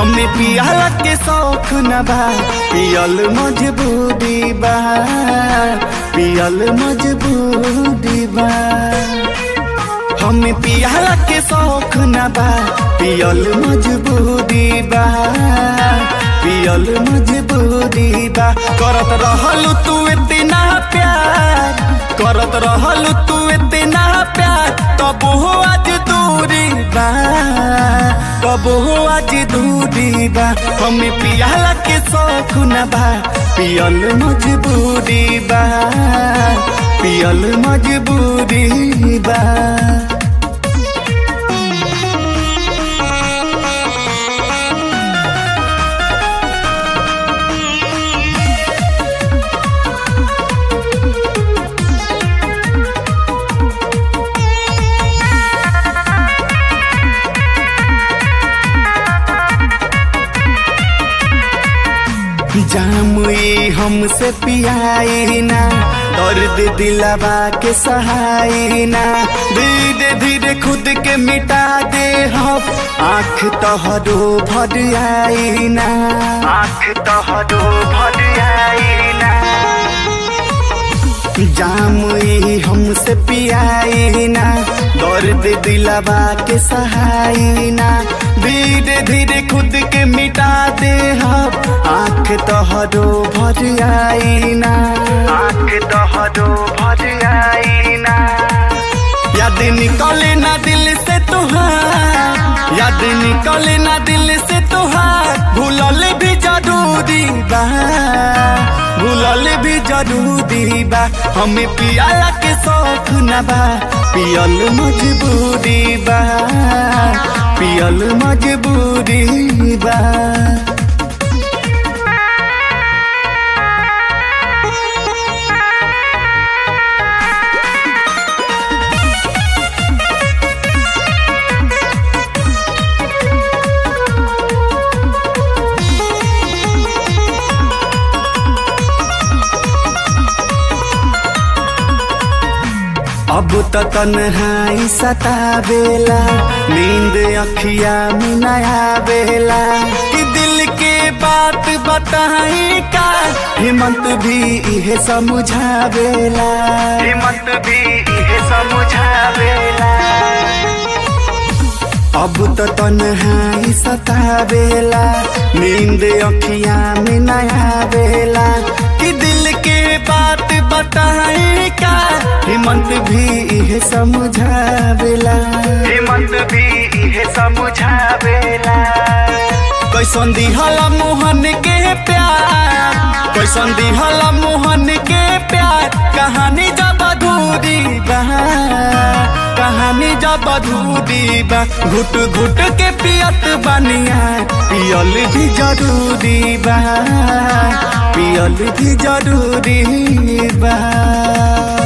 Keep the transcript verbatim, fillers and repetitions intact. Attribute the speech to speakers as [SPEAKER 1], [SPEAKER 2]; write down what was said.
[SPEAKER 1] हमें पियाला के शौक न बा, पियल मजबूरी बा, पियल मजबूरी बा। हमें पियाला के शौक न बा, पियल मजबूरी बा, पियल मजबूरी बा। करत रहलू तू इतना प्यार, करत रहलू तू इतना प्यार, तब हो आज दूरी बा, तब हो आज दूरी बा। हमें पियाला के शौक न बा, पियल मजबूरी बा, पियल मजबूरी बा। जाम ये हमसे पियाई ना, दर्द दिलवा के सहाई ना, धीरे धीरे खुद के मिटा दे हम, आँख तोहरो भर आई ना, आँख तोहरो भर आई ना। जाम ये हमसे पियाई ना, दर्द दिलवा के सहाई ना, धीरे धीरे खुद के मिटा दे हम, आँख तोहरो भर आई ना, आँख तोहरो भर आई ना। याद निकले ना दिल से तुहार, याद निकले ना दिल से तुहार, भूलल भी जरूरी बा, भूलल भी जरूरी बा। हमें पियाला के शौक न बा, पियल मजबूरी बा, पियल मजबूरी बा। अब तो तन्हाई सतावेला, नींद अखिया में न आवेला, कि दिल के बात बताई का, हिम्मत भी इहे समझावेला, हिम्मत भी इहे समझावेला। अब तो तन्हाई सतावेला, नींद अखिया में न आवेला, कि दिल के बात बताई का, हिम्मत भी इहे समझावेला, हिम्मत भी इहे समझावेला। कैसन दिहला मोहन के प्यार, कैसन दिहला मोहन के प्यार, कहानी जब अधूरी बा, कहानी जब अधूरी बा। घुट घुट के पियत बनिया, पियल भी जरूरी बा, पियल भी जरूरी बा।